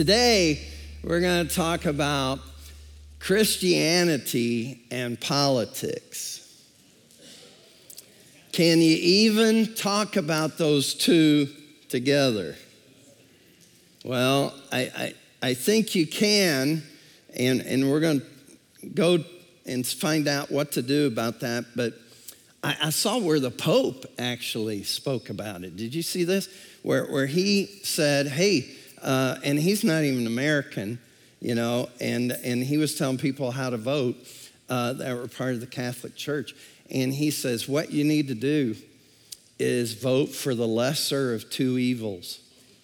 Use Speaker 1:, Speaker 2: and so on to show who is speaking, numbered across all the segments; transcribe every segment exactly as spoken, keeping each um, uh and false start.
Speaker 1: Today, we're going to talk about Christianity and politics. Can you even talk about those two together? Well, I, I, I think you can, and, and we're going to go and find out what to do about that. But I, I saw where the Pope actually spoke about it. Did you see this? Where, where he said, hey, uh, and he's not even American, you know, and, and he was telling people how to vote uh, that were part of the Catholic Church. And he says, what you need to do is vote for the lesser of two evils.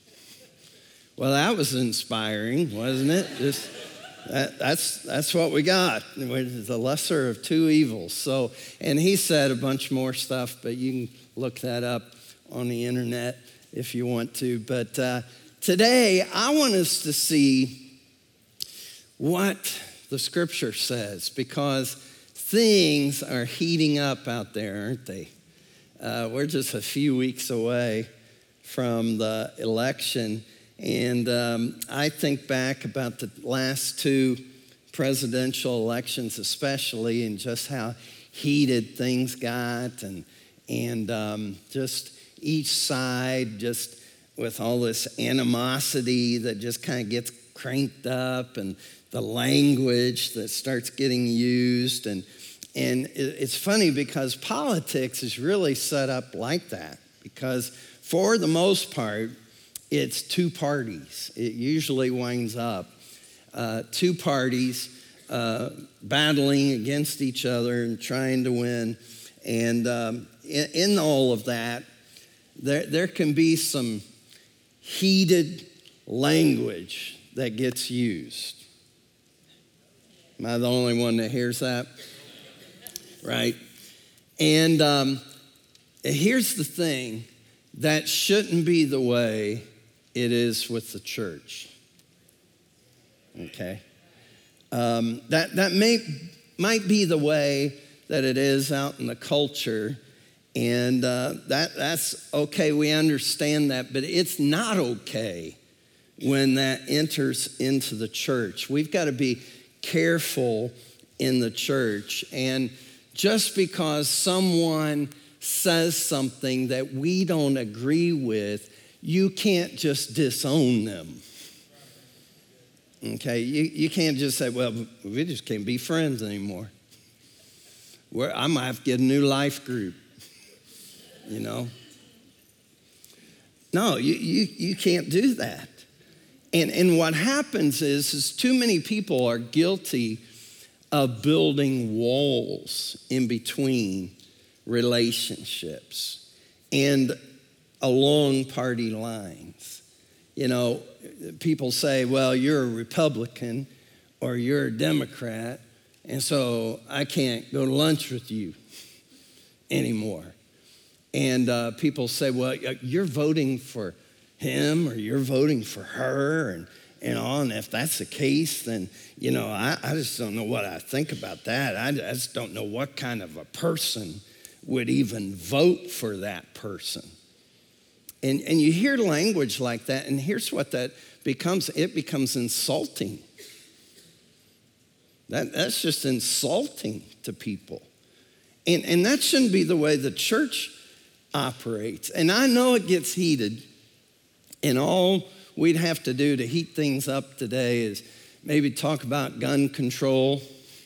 Speaker 1: Well, that was inspiring, wasn't it? Just that, that's that's what we got. The lesser of two evils. So, and he said a bunch more stuff, but you can look that up on the internet if you want to. But uh, today, I want us to see what the Scripture says, because things are heating up out there, aren't they? Uh, we're just a few weeks away from the election. And um, I think back about the last two presidential elections especially, and just how heated things got, and, and um, just each side just with all this animosity that just kind of gets cranked up, and the language that starts getting used. And, and it's funny because politics is really set up like that, because for the most part, it's two parties. It usually winds up uh, two parties uh, battling against each other and trying to win. And um, in, in all of that, there, there can be some heated language that gets used. Am I the only one that hears that? Right? And um, here's the thing. That shouldn't be the way it is with the church. Okay? Um, that that may might be the way that it is out in the culture, and uh, that that's okay. We understand that, but it's not okay when that enters into the church. We've got to be careful in the church, and just because someone says something that we don't agree with, you can't just disown them. Okay, you, you can't just say, well, we just can't be friends anymore. We're, I might have to get a new life group, you know. No, you, you, you can't do that. And, and what happens is, is too many people are guilty of building walls in between relationships and along party lines. You know, people say, well, you're a Republican or you're a Democrat, and so I can't go to lunch with you anymore. And uh, people say, well, you're voting for him or you're voting for her, and and all, and if that's the case, then, you know, I, I just don't know what I think about that. I, I just don't know what kind of a person would even vote for that person. And, and you hear language like that, and here's what that becomes. It becomes insulting. That, that's just insulting to people. And, and that shouldn't be the way the church operates. And I know it gets heated, and all we'd have to do to heat things up today is maybe talk about gun control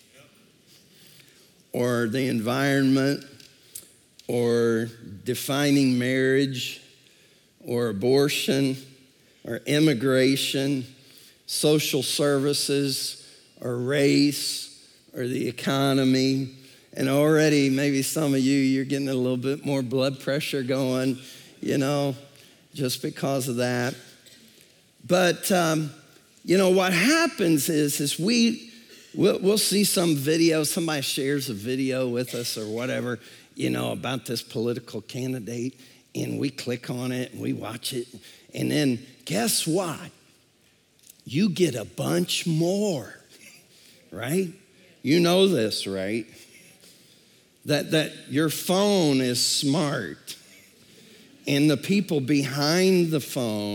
Speaker 1: or the environment or defining marriage or abortion or immigration, social services or race or the economy. And already maybe some of you, you're getting a little bit more blood pressure going, you know, just because of that. But, um, you know, what happens is, is we, we'll, we'll see some video, somebody shares a video with us or whatever, you know, about this political candidate, and we click on it and we watch it. And then guess what? You get a bunch more, right? You know this, right? That, that your phone is smart, and the people behind the phone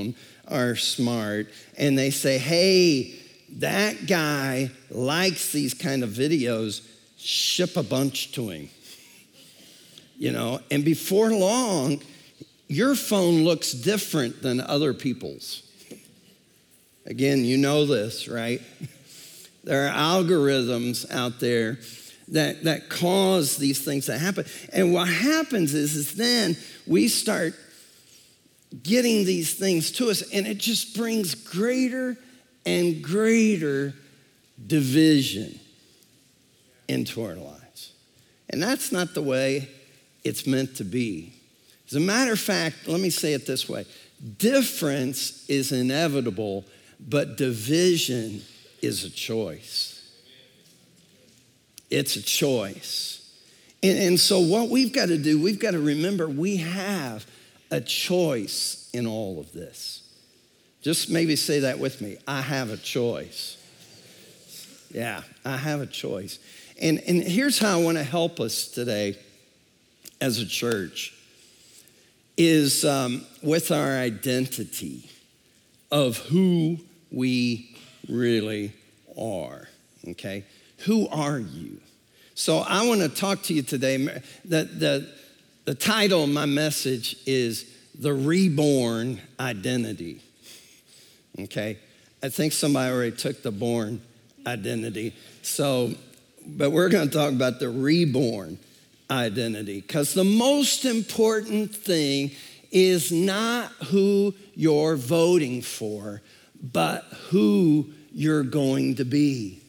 Speaker 1: are smart and they say, hey, that guy likes these kind of videos, ship a bunch to him. You know, and before long, your phone looks different than other people's. Again, you know this, right? There are algorithms out there that, that cause these things to happen. And what happens is, is then we start getting these things to us, and it just brings greater and greater division into our lives. And that's not the way it's meant to be. As a matter of fact, let me say it this way. Difference is inevitable, but division is a choice. It's a choice. And, and so what we've got to do, we've got to remember we have a choice in all of this. Just maybe say that with me. I have a choice. Yeah, I have a choice. And, and here's how I want to help us today as a church is um, with our identity of who we really are, okay? Who are you? So I want to talk to you today. The, the, the title of my message is The Reborn Identity, okay? I think somebody already took the born identity. So, but we're going to talk about the reborn identity, because the most important thing is not who you're voting for, but who you're going to be.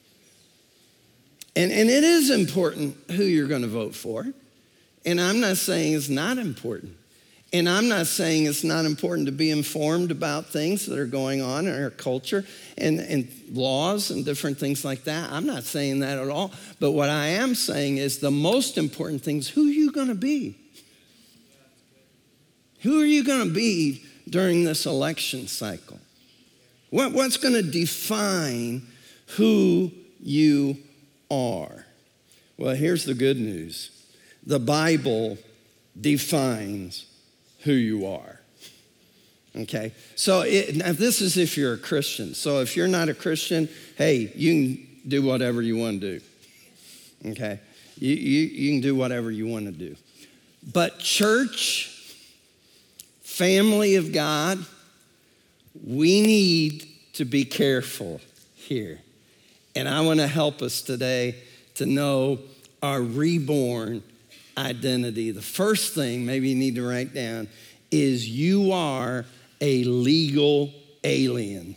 Speaker 1: And, and it is important who you're going to vote for. And I'm not saying it's not important. And I'm not saying it's not important to be informed about things that are going on in our culture and, and laws and different things like that. I'm not saying that at all. But what I am saying is the most important thing is who are you going to be? Who are you going to be during this election cycle? What, what's going to define who you are? Well, here's the good news. The Bible defines who you are, okay? So it, now this is if you're a Christian. So if you're not a Christian, hey, you can do whatever you want to do, okay? You, you, you can do whatever you want to do. But church, family of God, we need to be careful here. And I want to help us today to know our reborn identity. The first thing maybe you need to write down is you are a legal alien.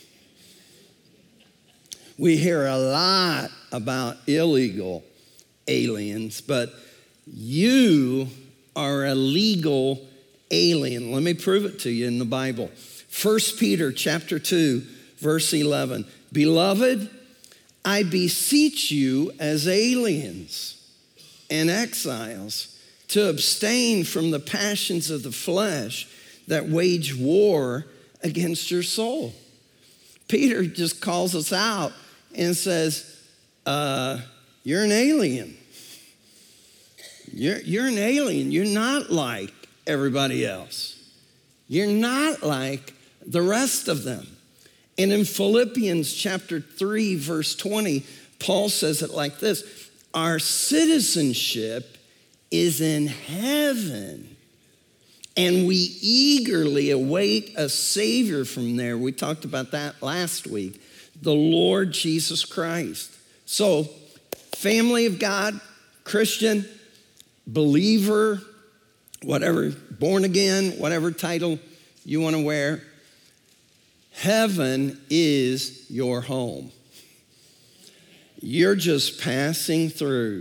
Speaker 1: We hear a lot about illegal aliens, but you are a legal alien. Let me prove it to you in the Bible. First Peter chapter two, verse eleven. Beloved, I beseech you as aliens and exiles to abstain from the passions of the flesh that wage war against your soul. Peter just calls us out and says, uh, you're an alien. You're, you're an alien. You're not like everybody else. You're not like the rest of them. And in Philippians chapter three, verse twenty, Paul says it like this. Our citizenship is in heaven, and we eagerly await a Savior from there. We talked about that last week, the Lord Jesus Christ. So, family of God, Christian, believer, whatever, born again, whatever title you want to wear, heaven is your home. You're just passing through.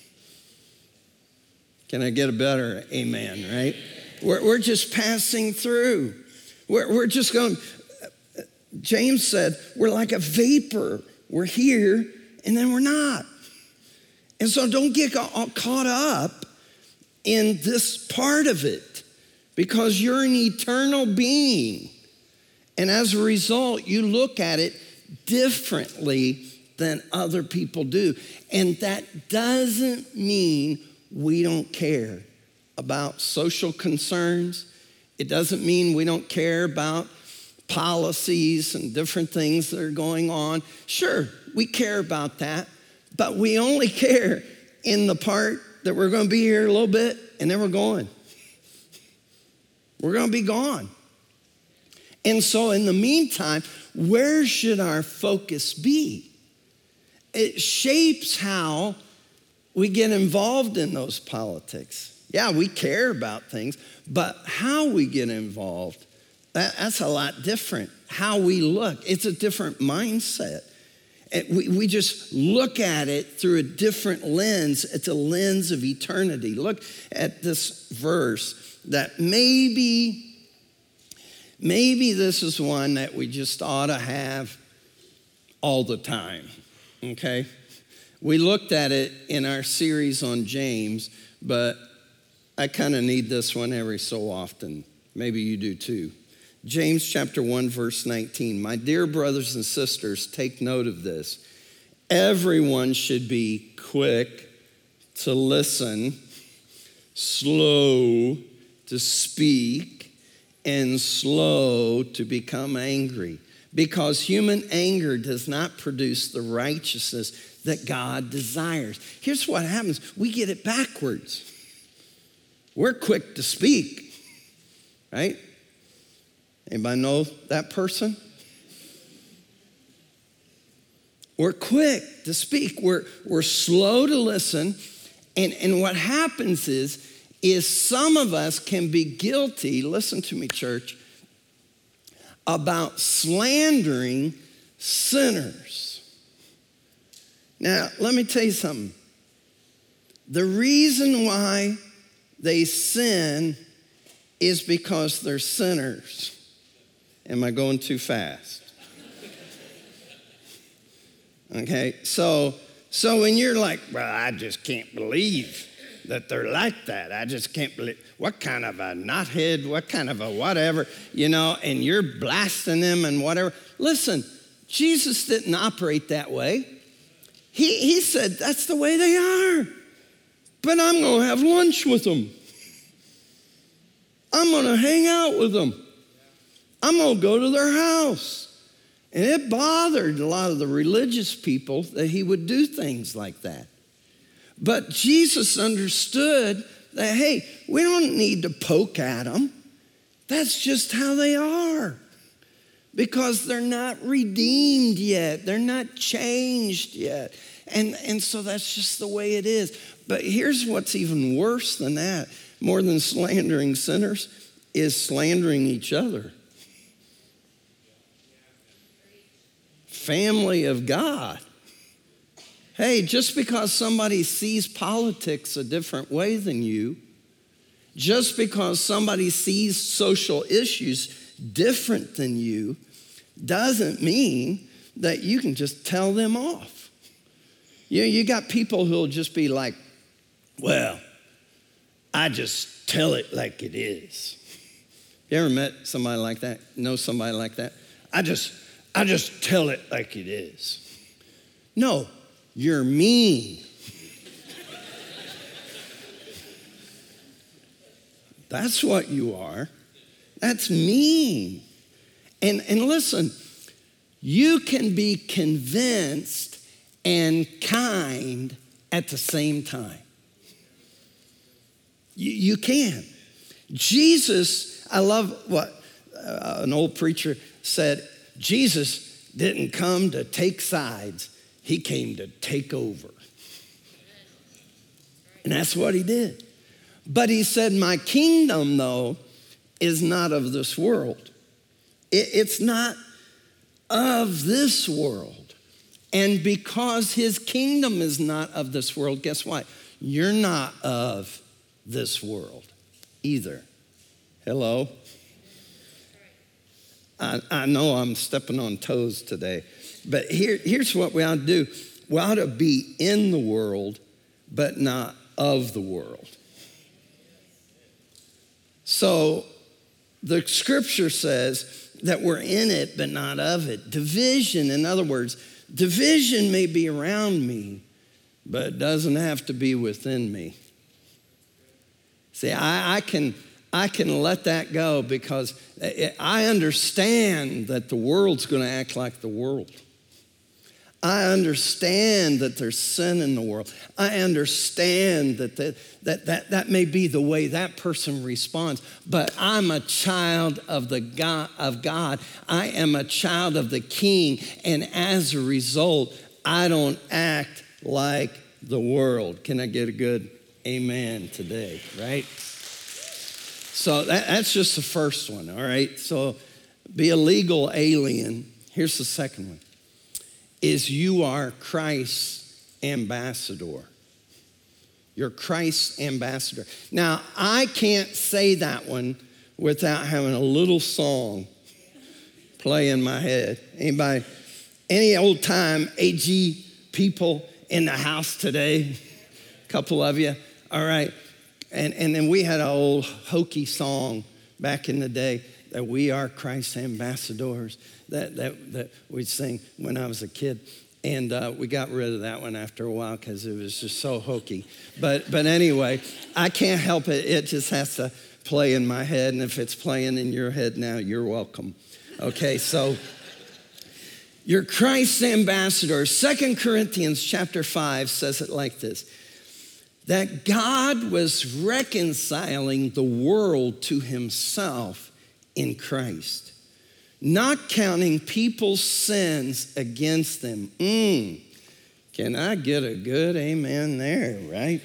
Speaker 1: Can I get a better amen, right? We're, we're just passing through. We're, we're just going, James said, we're like a vapor. We're here and then we're not. And so don't get caught up in this part of it because you're an eternal being. And as a result, you look at it differently than other people do. And that doesn't mean we don't care about social concerns. It doesn't mean we don't care about policies and different things that are going on. Sure, we care about that, but we only care in the part that we're going to be here a little bit and then we're going. We're going to be gone. And so in the meantime, where should our focus be? It shapes how we get involved in those politics. Yeah, we care about things, but how we get involved, that, that's a lot different. How we look, it's a different mindset. And we, we just look at it through a different lens. It's a lens of eternity. Look at this verse that maybe, maybe this is one that we just ought to have all the time, okay? We looked at it in our series on James, but I kind of need this one every so often. Maybe you do too. James chapter one, verse nineteen. My dear brothers and sisters, take note of this. Everyone should be quick to listen, slow to speak, and slow to become angry, because human anger does not produce the righteousness that God desires. Here's what happens. We get it backwards. We're quick to speak, right? Anybody know that person? We're quick to speak. We're, we're slow to listen. And, and what happens is, is some of us can be guilty, listen to me, church, about slandering sinners. Now, let me tell you something. The reason why they sin is because they're sinners. Am I going too fast? Okay, so so when you're like, well, I just can't believe that they're like that. I just can't believe, what kind of a knothead, what kind of a whatever, you know, and you're blasting them and whatever. Listen, Jesus didn't operate that way. He, he said, that's the way they are. But I'm going to have lunch with them. I'm going to hang out with them. I'm going to go to their house. And it bothered a lot of the religious people that he would do things like that. But Jesus understood that, hey, we don't need to poke at them. That's just how they are. Because they're not redeemed yet. They're not changed yet. And, and so that's just the way it is. But here's what's even worse than that, more than slandering sinners, is slandering each other. Family of God. Hey, just because somebody sees politics a different way than you, just because somebody sees social issues different than you, doesn't mean that you can just tell them off. You know, you got people who'll just be like, well, I just tell it like it is. You ever met somebody like that? Know somebody like that? I just, I just tell it like it is. No, you're mean. That's what you are. That's mean. And, and listen, you can be convinced and kind at the same time. You, you can. Jesus, I love what uh, an old preacher said, Jesus didn't come to take sides. He came to take over. And that's what he did. But he said, my kingdom, though, is not of this world. It, it's not of this world. And because his kingdom is not of this world, guess what? You're not of this world either. Hello? I, I know I'm stepping on toes today, but here, here's what we ought to do. We ought to be in the world, but not of the world. So the scripture says that we're in it, but not of it. Division, in other words, division may be around me, but it doesn't have to be within me. See, I, I can I can let that go because I understand that the world's going to act like the world. I understand that there's sin in the world. I understand that that, that, that that may be the way that person responds, but I'm a child of the God, of God. I am a child of the King, and as a result, I don't act like the world. Can I get a good amen today, right? So that, that's just the first one, all right? So be a legal alien. Here's the second one. Is you are Christ's ambassador. You're Christ's ambassador. Now, I can't say that one without having a little song play in my head. Anybody, any old time A G people in the house today? A couple of you, all right. And, and then we had an old hokey song back in the day that we are Christ's ambassadors. That, that, that we'd sing when I was a kid. And uh, we got rid of that one after a while because it was just so hokey. But, but anyway, I can't help it. It just has to play in my head. And if it's playing in your head now, you're welcome. Okay, so you're Christ's ambassador. Second Corinthians chapter five says it like this. That God was reconciling the world to himself in Christ, not counting people's sins against them. Mm. Can I get a good amen there, right?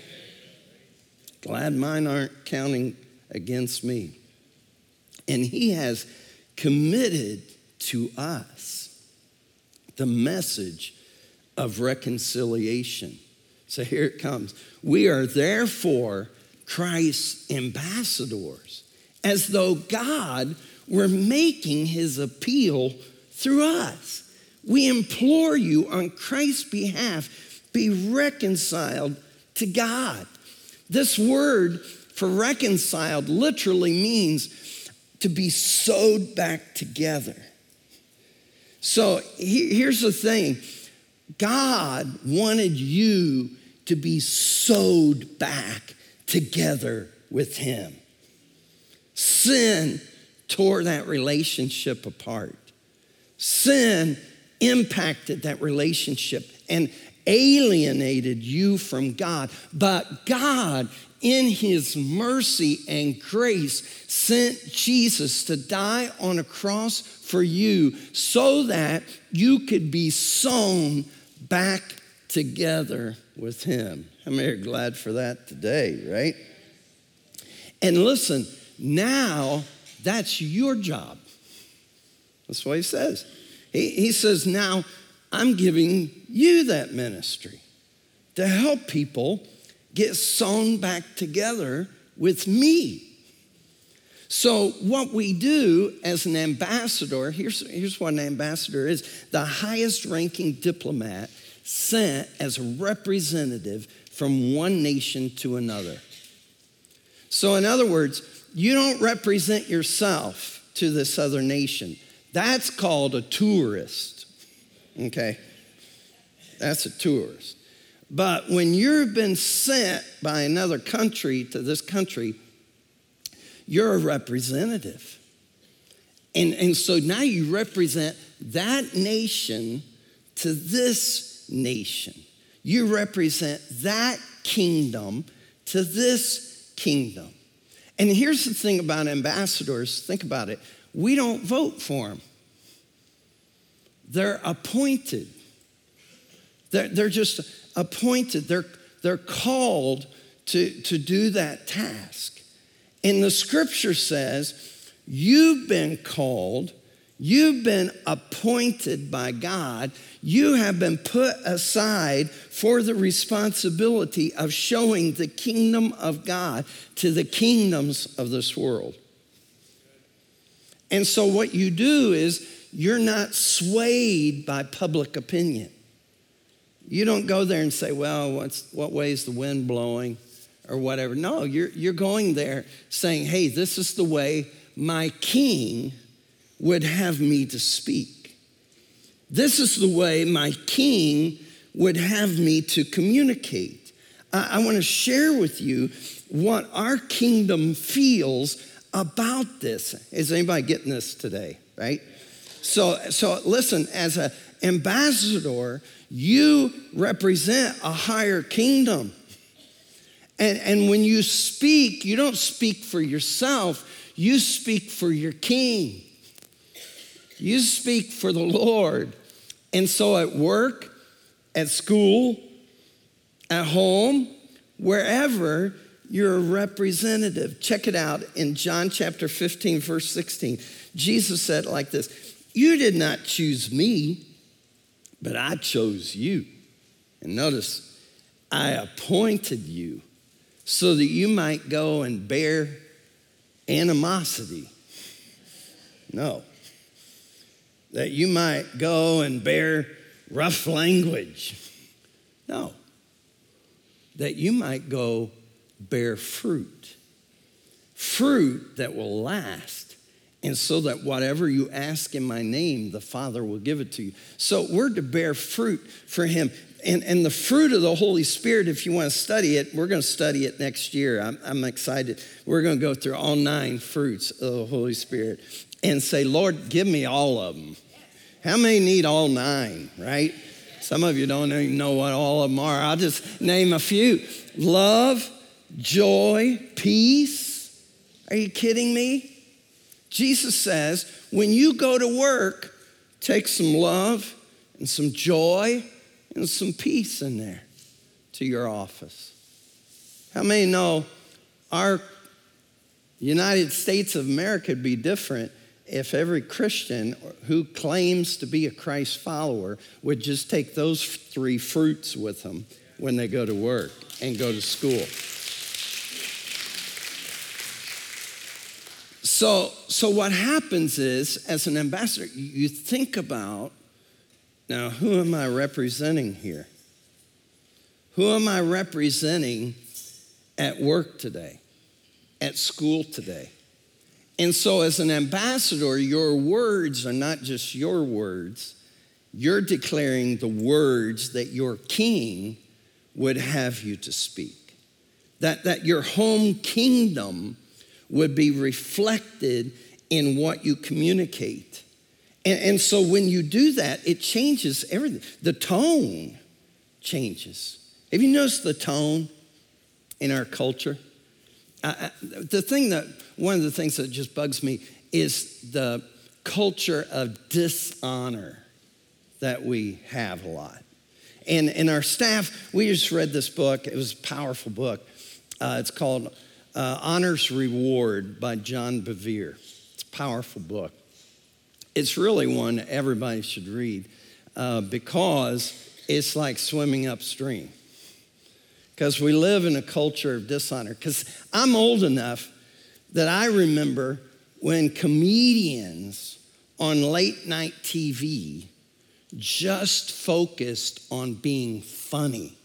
Speaker 1: Glad mine aren't counting against me. And he has committed to us the message of reconciliation. So here it comes. We are therefore Christ's ambassadors, as though God were making his appeal through us. We implore you on Christ's behalf, be reconciled to God. This word for reconciled literally means to be sewed back together. So here's the thing. God wanted you to be sewed back together with him. Sin tore that relationship apart. Sin impacted that relationship and alienated you from God. But God, in his mercy and grace, sent Jesus to die on a cross for you so that you could be sewn back together with him. How many are glad for that today, right? And listen, now that's your job. That's what he says. He, he says, now I'm giving you that ministry to help people get sewn back together with me. So what we do as an ambassador, here's, here's what an ambassador is: the highest ranking diplomat sent as a representative from one nation to another. So in other words, you don't represent yourself to this other nation. That's called a tourist, okay? That's a tourist. But when you've been sent by another country to this country, you're a representative. And, and so now you represent that nation to this nation. You represent that kingdom to this kingdom. And here's the thing about ambassadors. Think about it. We don't vote for them. They're appointed. They're, they're just appointed. They're, they're called to, to do that task. And the scripture says, you've been called, you've been appointed by God, you have been put aside for the responsibility of showing the kingdom of God to the kingdoms of this world. And so what you do is you're not swayed by public opinion. You don't go there and say, well, what's, what way is the wind blowing or whatever. No, you're, you're going there saying, hey, this is the way my king would have me to speak. This is the way my king would have me to communicate. I, I want to share with you what our kingdom feels about this. Is anybody getting this today, right? So, so listen, as an ambassador, you represent a higher kingdom. And, and when you speak, you don't speak for yourself, you speak for your king. You speak for the Lord. And so at work, at school, at home, wherever, you're a representative. Check it out in John chapter fifteen, verse sixteen. Jesus said it like this, you did not choose me, but I chose you. And notice, I appointed you so that you might go and bear animosity. No. That you might go and bear rough language. No. That you might go bear fruit. Fruit that will last. And so that whatever you ask in my name, the Father will give it to you. So we're to bear fruit for him. And, and the fruit of the Holy Spirit, if you want to study it, we're going to study it next year. I'm, I'm excited. We're going to go through all nine fruits of the Holy Spirit and say, Lord, give me all of them. How many need all nine, right? Some of you don't even know what all of them are. I'll just name a few. Love, joy, peace. Are you kidding me? Jesus says, when you go to work, take some love and some joy and some peace in there to your office. How many know our United States of America would be different if every Christian who claims to be a Christ follower would just take those three fruits with them when they go to work and go to school? So, so what happens is, as an ambassador, you think about, now, who am I representing here? Who am I representing at work today, at school today? And so as an ambassador, your words are not just your words. You're declaring the words that your king would have you to speak. That, that your home kingdom would be reflected in what you communicate. And, and so when you do that, it changes everything. The tone changes. Have you noticed the tone in our culture? Uh, the thing that, one of the things that just bugs me is the culture of dishonor that we have a lot. And in our staff, we just read this book. It was a powerful book. Uh, it's called uh, Honor's Reward by John Bevere. It's a powerful book. It's really one everybody should read uh, because it's like swimming upstream. Because we live in a culture of dishonor. Because I'm old enough that I remember when comedians on late night T V just focused on being funny.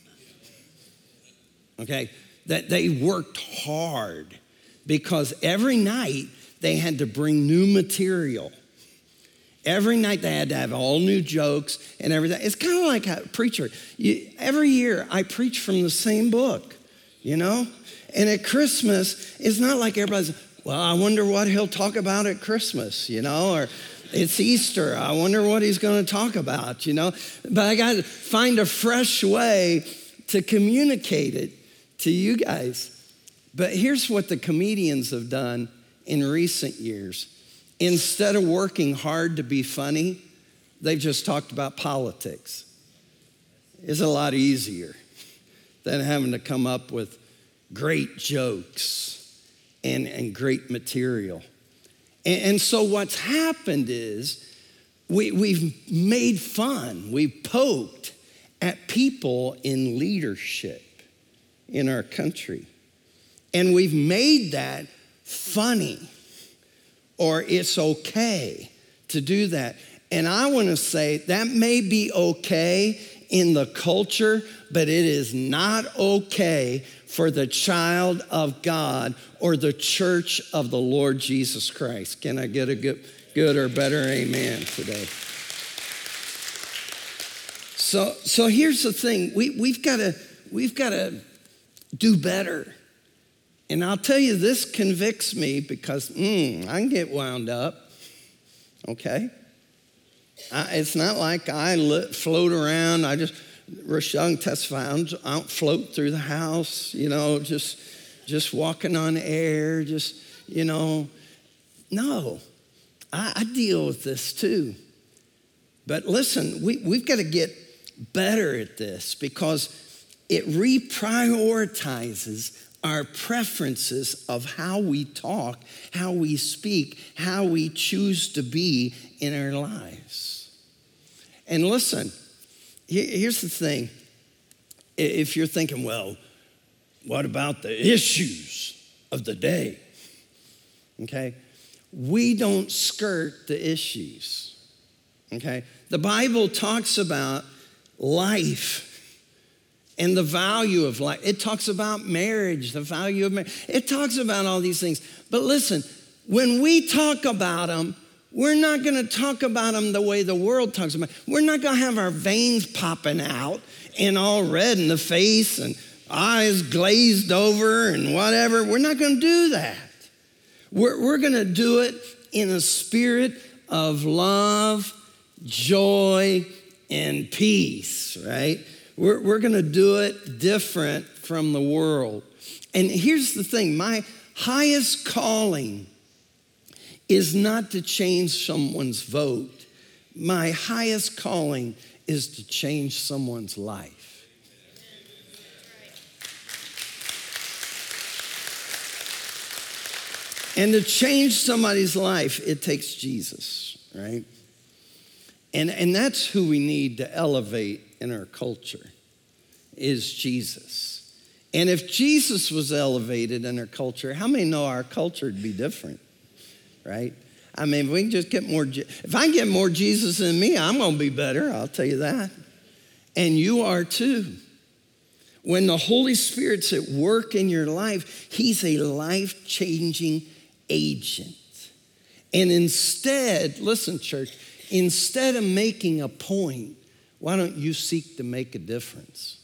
Speaker 1: Okay? That they worked hard because every night they had to bring new material. Every night they had to have all new jokes and everything. It's kind of like a preacher. You, every year I preach from the same book, you know? And at Christmas, it's not like everybody's, well, I wonder what he'll talk about at Christmas, you know? Or it's Easter, I wonder what he's going to talk about, you know? But I got to find a fresh way to communicate it to you guys. But here's what the comedians have done in recent years. Instead of working hard to be funny, they've just talked about politics. It's a lot easier than having to come up with great jokes and, and great material. And, and so what's happened is we, we've made fun, we've poked at people in leadership in our country. And we've made that funny. Or it's okay to do that. And I want to say that may be okay in the culture, but it is not okay for the child of God or the church of the Lord Jesus Christ. Can I get a good, good or better amen today? So, so here's the thing. We, we've got to we've got to do better And I'll tell you, this convicts me because mm, I can get wound up, okay? I, it's not like I li- float around. I just, Rochelle can testify, I don't, I don't float through the house, you know, just, just walking on air, just, you know. No, I, I deal with this too. But listen, we, we've got to get better at this because it reprioritizes our preferences of how we talk, how we speak, how we choose to be in our lives. And listen, here's the thing. If you're thinking, well, what about the issues of the day? Okay? We don't skirt the issues. Okay? The Bible talks about life and the value of life. It talks about marriage, the value of marriage. It talks about all these things. But listen, when we talk about them, we're not going to talk about them the way the world talks about them. We're not going to have our veins popping out and all red in the face and eyes glazed over and whatever. We're not going to do that. We're, we're going to do it in a spirit of love, joy, and peace, right? We're, we're going to do it different from the world. And here's the thing. My highest calling is not to change someone's vote. My highest calling is to change someone's life. And to change somebody's life, it takes Jesus, right? And, and that's who we need to elevate in our culture, is Jesus. And if Jesus was elevated in our culture, how many know our culture would be different, right? I mean, if we can just get more, if I can get more Jesus in me, I'm going to be better, I'll tell you that. And you are too. When the Holy Spirit's at work in your life, he's a life-changing agent. And instead, listen, church, instead of making a point, why don't you seek to make a difference?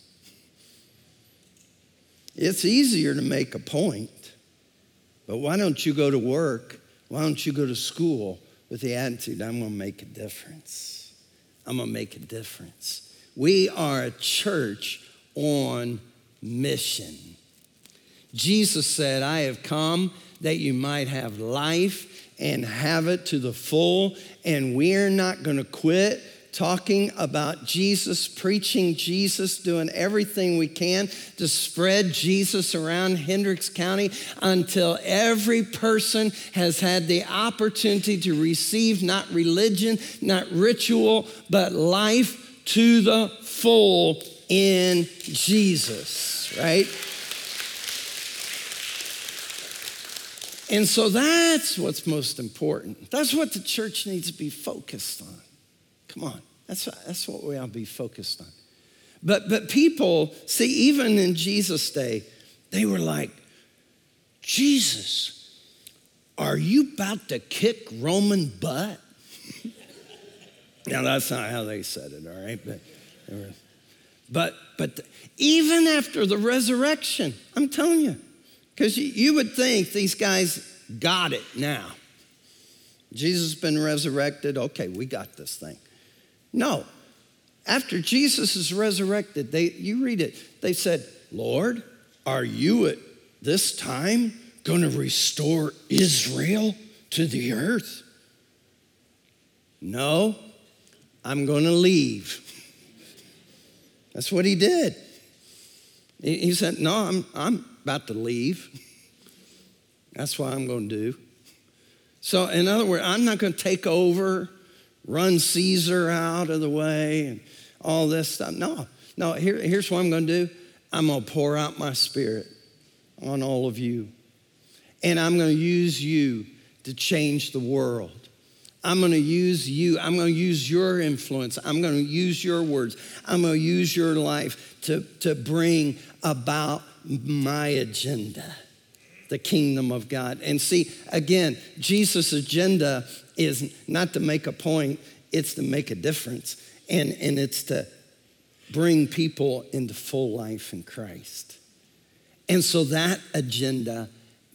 Speaker 1: It's easier to make a point, but why don't you go to work? Why don't you go to school with the attitude, I'm going to make a difference. I'm going to make a difference. We are a church on mission. Jesus said, I have come that you might have life and have it to the full, and we're not going to quit talking about Jesus, preaching Jesus, doing everything we can to spread Jesus around Hendricks County until every person has had the opportunity to receive not religion, not ritual, but life to the full in Jesus, right? And so that's what's most important. That's what the church needs to be focused on. Come on, that's, that's what we ought to be focused on. But, but people, see, even in Jesus' day, they were like, Jesus, are you about to kick Roman butt? Now, that's not how they said it, all right? But, but, but even after the resurrection, I'm telling you, because you, you would think these guys got it now. Jesus has been resurrected. Okay, we got this thing. No. After Jesus is resurrected, they, you read it, they said, Lord, are you at this time going to restore Israel to the earth? No, I'm going to leave. That's what he did. He, he said, no, I'm, I'm about to leave. That's what I'm going to do. So in other words, I'm not going to take over, run Caesar out of the way and all this stuff. No, no, here, here's what I'm going to do. I'm going to pour out my spirit on all of you. And I'm going to use you to change the world. I'm going to use you. I'm going to use your influence. I'm going to use your words. I'm going to use your life to, to bring about my agenda, the kingdom of God. And see, again, Jesus' agenda is not to make a point, it's to make a difference. And, and it's to bring people into full life in Christ. And so that agenda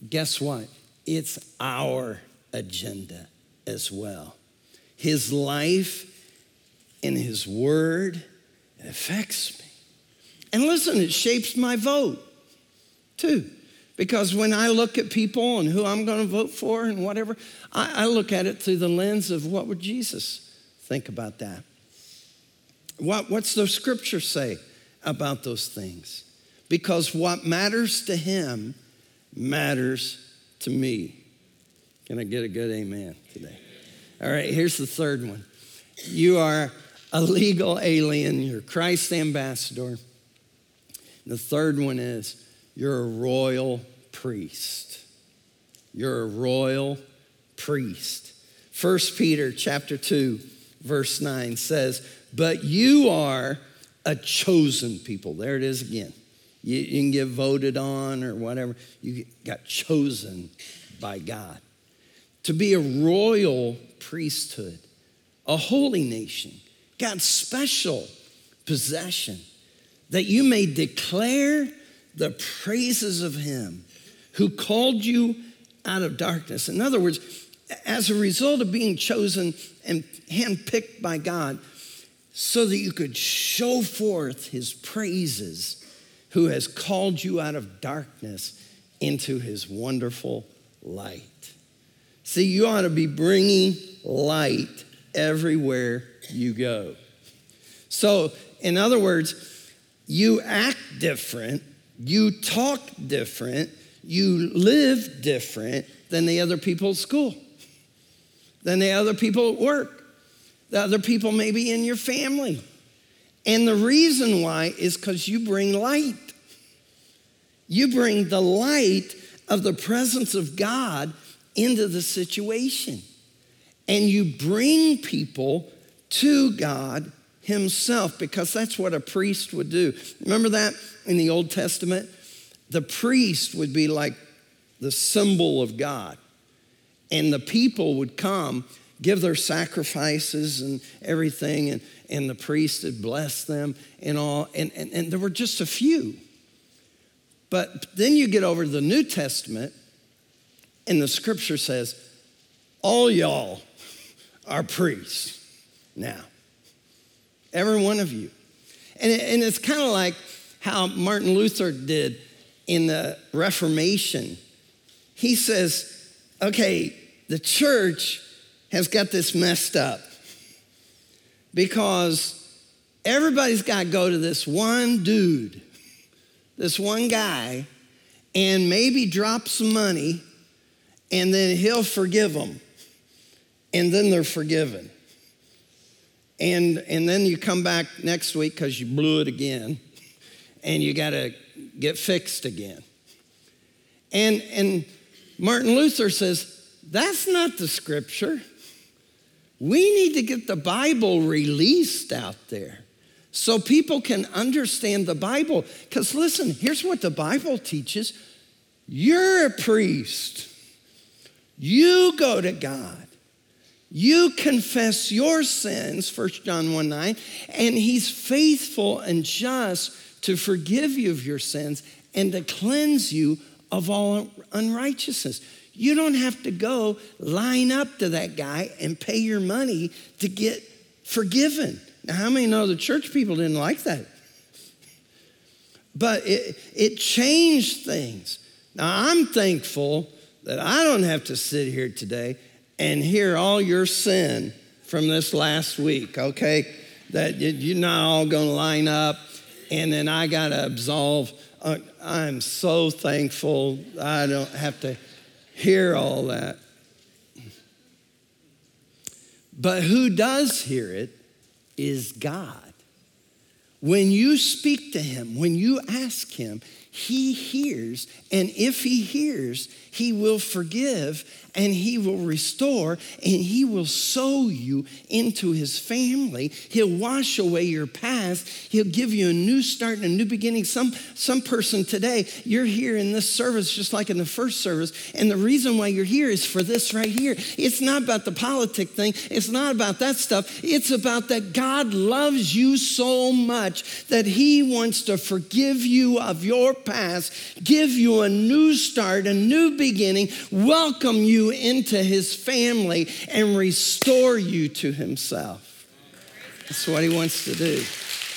Speaker 1: guess what? It's our agenda as well. His life and his word, it affects me. And listen, it shapes my vote too. Because when I look at people and who I'm going to vote for and whatever, I, I look at it through the lens of what would Jesus think about that? What, what's the scripture say about those things? Because what matters to him matters to me. Can I get a good amen today? All right, here's the third one. You are a legal alien. You're Christ's ambassador. The third one is you're a royal priest. You're a royal priest. First Peter chapter two, verse nine says, but you are a chosen people. There it is again. You, you can get voted on or whatever. You got chosen by God to be a royal priesthood, a holy nation, God's special possession, that you may declare the praises of him who called you out of darkness. In other words, as a result of being chosen and handpicked by God, so that you could show forth his praises, who has called you out of darkness into his wonderful light. See, you ought to be bringing light everywhere you go. So, in other words, you act different, you talk different, you live different than the other people at school, than the other people at work, the other people maybe in your family. And the reason why is because you bring light. You bring the light of the presence of God into the situation. And you bring people to God himself, because that's what a priest would do. Remember that in the Old Testament? The priest would be like the symbol of God. And the people would come, give their sacrifices and everything, and, and the priest would bless them and all. And, and, and there were just a few. But then you get over to the New Testament, and the scripture says, all y'all are priests now. Every one of you. And, it, and it's kind of like how Martin Luther did in the Reformation. He says, okay, the church has got this messed up because everybody's got to go to this one dude, this one guy, and maybe drop some money, and then he'll forgive them. And then they're forgiven. And, and then you come back next week because you blew it again, and you got to get fixed again. And, and Martin Luther says, that's not the scripture. We need to get the Bible released out there so people can understand the Bible. Because listen, here's what the Bible teaches. You're a priest. You go to God. You confess your sins, First John one nine, and he's faithful and just to forgive you of your sins and to cleanse you of all unrighteousness. You don't have to go line up to that guy and pay your money to get forgiven. Now, how many know the church people didn't like that? But it, it changed things. Now, I'm thankful that I don't have to sit here today and hear all your sin from this last week, okay? That you're not all gonna line up and then I gotta absolve. Uh, I'm so thankful I don't have to hear all that. But who does hear it is God. When you speak to him, when you ask him, he hears, and if he hears, he will forgive, and he will restore, and he will sow you into his family. He'll wash away your past. He'll give you a new start and a new beginning. Some, some person today, you're here in this service just like in the first service, and the reason why you're here is for this right here. It's not about the politic thing. It's not about that stuff. It's about that God loves you so much that he wants to forgive you of your past, give you a new start, a new beginning, welcome you into his family, and restore you to himself. That's what he wants to do.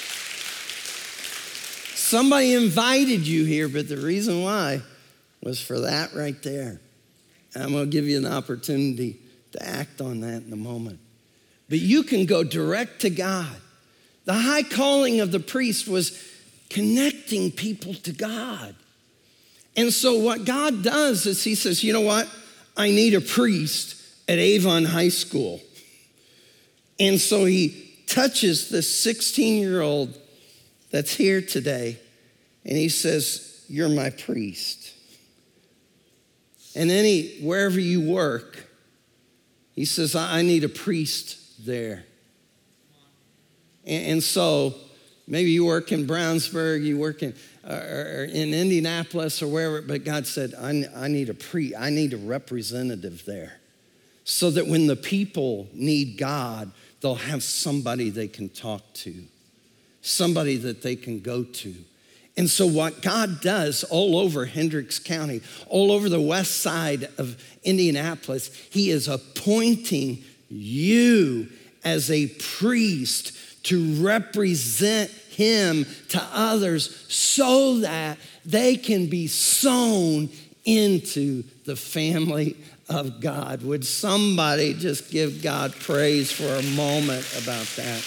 Speaker 1: Somebody invited you here, but the reason why was for that right there. And I'm going to give you an opportunity to act on that in a moment. But you can go direct to God. The high calling of the priest was connecting people to God. And so what God does is he says, you know what? I need a priest at Avon High School. And so he touches this sixteen-year-old that's here today, and he says, you're my priest. And then he, wherever you work, he says, I need a priest there. And, and so maybe you work in Brownsburg, you work in, uh, or in Indianapolis or wherever, but God said, I, I need a priest, I need a representative there. So that when the people need God, they'll have somebody they can talk to, somebody that they can go to. And so what God does all over Hendricks County, all over the west side of Indianapolis, he is appointing you as a priest to represent him to others so that they can be sown into the family of God. Would somebody just give God praise for a moment about that?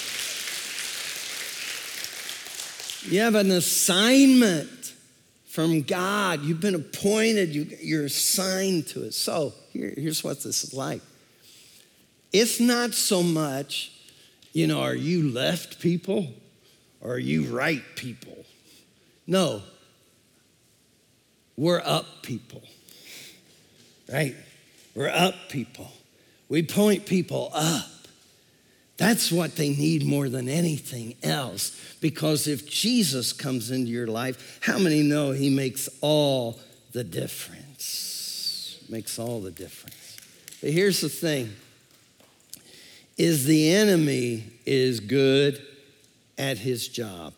Speaker 1: You have an assignment from God. You've been appointed. You, you're assigned to it. So here, here's what this is like. It's not so much, you know, are you left people or are you right people? No, we're up people, right? We're up people. We point people up. That's what they need more than anything else. Because if Jesus comes into your life, how many know he makes all the difference? Makes all the difference. But here's the thing, is the enemy is good at his job.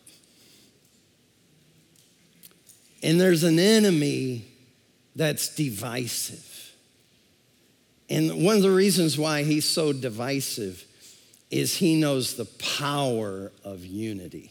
Speaker 1: And there's an enemy that's divisive. And one of the reasons why he's so divisive is he knows the power of unity.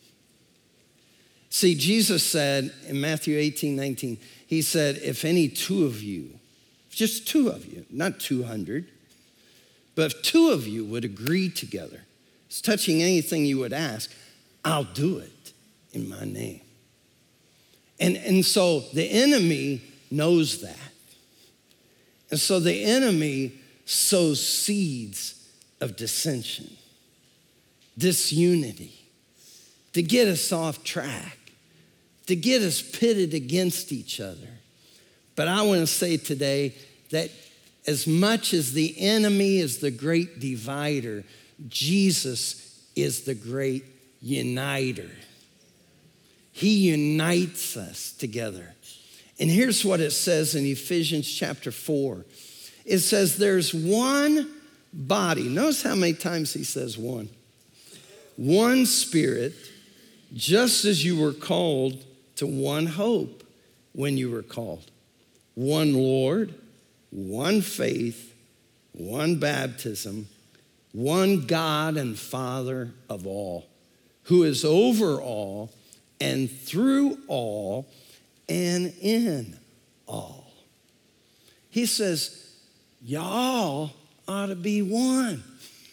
Speaker 1: See, Jesus said in Matthew eighteen, nineteen, he said, if any two of you, just two of you, not two hundred, but if two of you would agree together, it's touching anything you would ask, I'll do it in my name. And, and so the enemy knows that. And so the enemy sows seeds of dissension, disunity, to get us off track, to get us pitted against each other. But I want to say today that as much as the enemy is the great divider, Jesus is the great uniter. He unites us together. And here's what it says in Ephesians chapter four. It says there's one body. Notice how many times he says one. One Spirit, just as you were called to one hope when you were called. One Lord, one faith, one baptism, one God and Father of all, who is over all and through all and in all. He says, y'all ought to be one.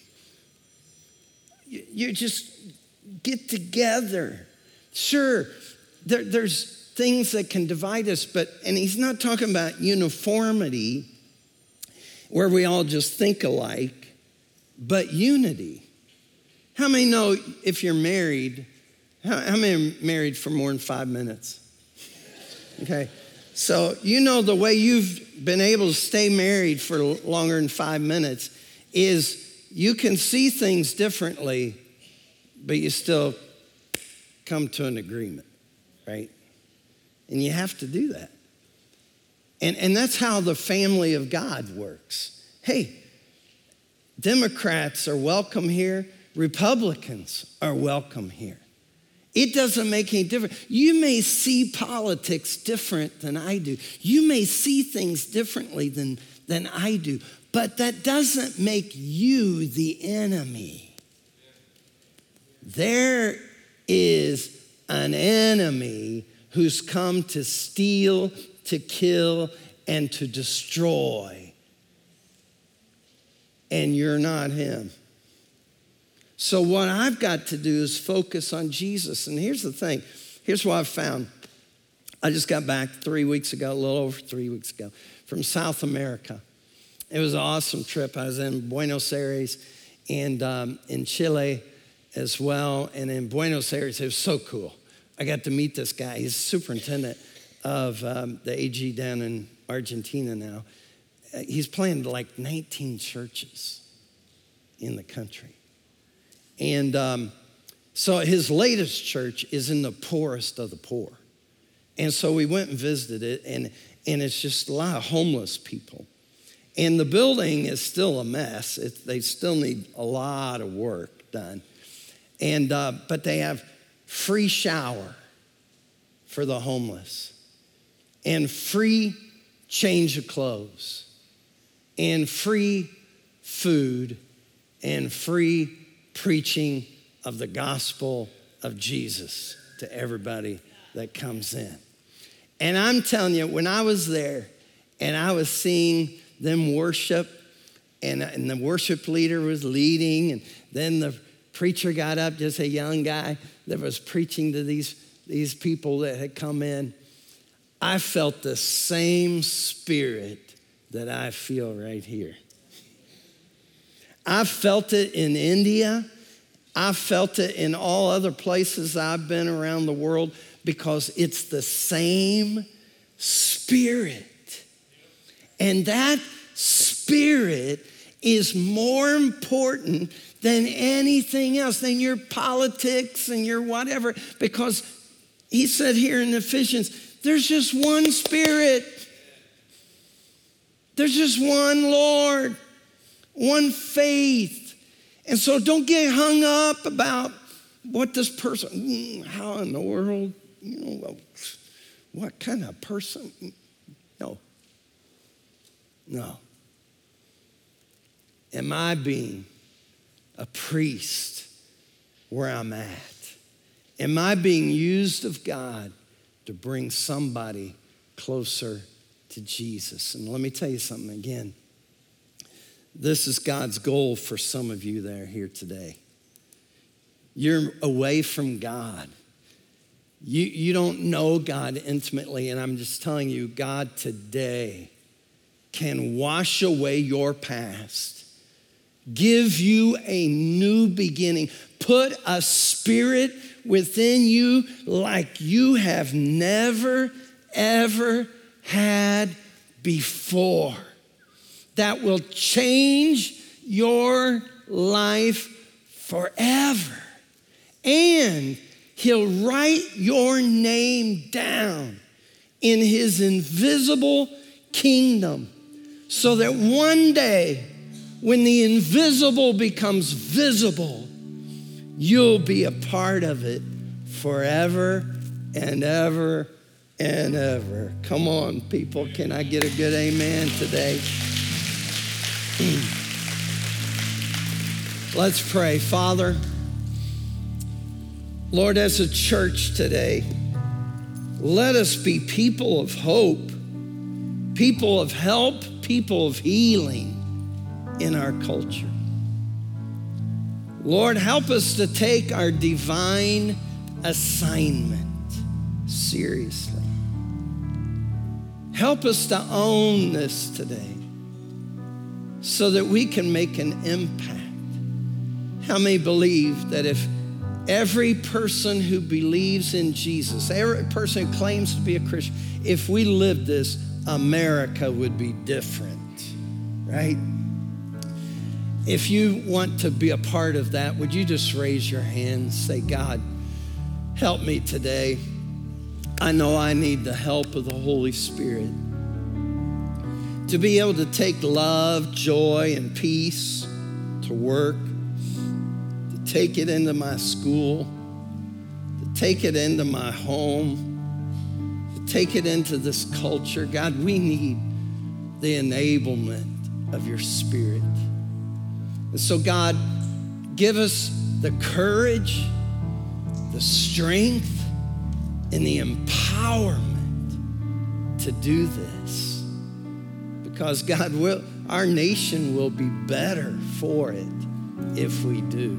Speaker 1: You just get together. Sure, there, there's things that can divide us, but, and he's not talking about uniformity where we all just think alike, but unity. How many know if you're married, how, how many are married for more than five minutes? Okay, so you know the way you've been able to stay married for longer than five minutes is you can see things differently, but you still come to an agreement, right? And you have to do that. And, and that's how the family of God works. Hey, Democrats are welcome here. Republicans are welcome here. It doesn't make any difference. You may see politics different than I do. You may see things differently than, than I do. But that doesn't make you the enemy. There is an enemy who's come to steal, to kill, and to destroy. And you're not him. So what I've got to do is focus on Jesus. And here's the thing. Here's what I've found. I just got back three weeks ago, a little over three weeks ago, from South America. It was an awesome trip. I was in Buenos Aires and um, in Chile as well. And in Buenos Aires, it was so cool. I got to meet this guy. He's superintendent of um, the A G down in Argentina now. Uh, he's planted like nineteen churches in the country. And um, so his latest church is in the poorest of the poor. And so we went and visited it, and, and it's just a lot of homeless people. And the building is still a mess. It, they still need a lot of work done. And uh, but they have free shower for the homeless, and free change of clothes, and free food, and free preaching of the gospel of Jesus to everybody that comes in. And I'm telling you, when I was there and I was seeing them worship, and, and the worship leader was leading, and then the preacher got up, just a young guy that was preaching to these, these people that had come in, I felt the same spirit that I feel right here. I felt it in India. I felt it in all other places I've been around the world, because it's the same spirit. And that spirit is more important than anything else, than your politics and your whatever, because he said here in Ephesians, there's just one spirit. There's just one Lord, one faith. And so don't get hung up about what this person, how in the world, you know, what kind of person? No. No. Am I being a priest where I'm at? Am I being used of God to bring somebody closer to Jesus? And let me tell you something again. This is God's goal for some of you that are here today. You're away from God. You, you don't know God intimately, and I'm just telling you, God today can wash away your past, give you a new beginning, put a spirit within you like you have never, ever had before, that will change your life forever. And he'll write your name down in his invisible kingdom, so that one day when the invisible becomes visible, you'll be a part of it forever and ever and ever. Come on, people. Can I get a good amen today? Let's pray. Father, Lord, as a church today, let us be people of hope, people of help, people of healing in our culture. Lord, help us to take our divine assignment seriously. Help us to own this today so that we can make an impact. How many believe that if every person who believes in Jesus, every person who claims to be a Christian, if we lived this, America would be different, right? If you want to be a part of that, would you just raise your hand and say, God, help me today. I know I need the help of the Holy Spirit to be able to take love, joy, and peace to work, to take it into my school, to take it into my home, to take it into this culture. God, we need the enablement of your Spirit. And so, God, give us the courage, the strength, and the empowerment to do this. Because, God, will, our nation will be better for it if we do.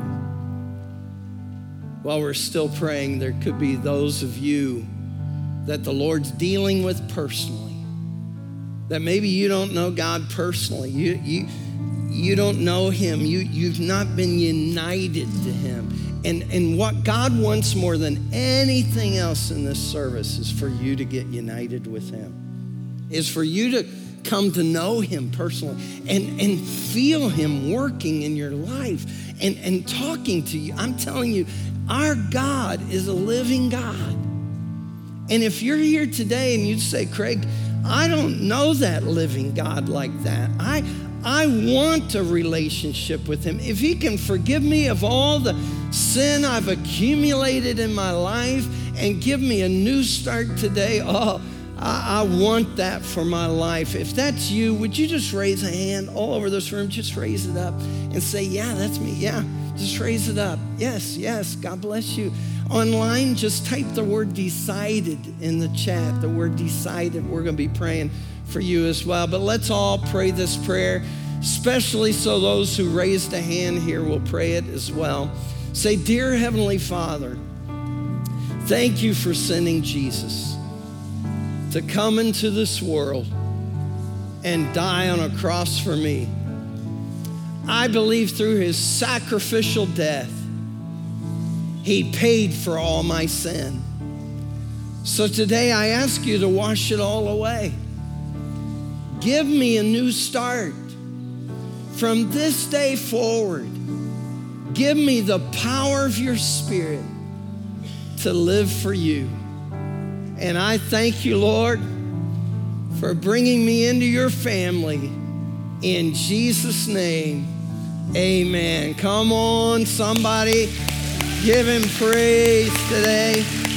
Speaker 1: While we're still praying, there could be those of you that the Lord's dealing with personally, that maybe you don't know God personally. You, you, you don't know him. You, you've not been united to him. And, and what God wants more than anything else in this service is for you to get united with him, is for you to come to know him personally and, and feel him working in your life and, and talking to you. I'm telling you, our God is a living God. And if you're here today and you'd say, Craig, I don't know that living God like that. I, I want a relationship with him. If he can forgive me of all the sin I've accumulated in my life and give me a new start today, oh, I, I want that for my life. If that's you, would you just raise a hand all over this room? Just raise it up and say, yeah, that's me. Yeah, just raise it up. Yes, yes, God bless you. Online, just type the word decided in the chat, the word decided. We're going to be praying for you as well. But let's all pray this prayer, especially so those who raised a hand here will pray it as well. Say, dear Heavenly Father, thank you for sending Jesus to come into this world and die on a cross for me. I believe through his sacrificial death, he paid for all my sin. So today I ask you to wash it all away. Give me a new start. From this day forward, give me the power of your Spirit to live for you. And I thank you, Lord, for bringing me into your family. In Jesus' name, amen. Come on, somebody, give him praise today.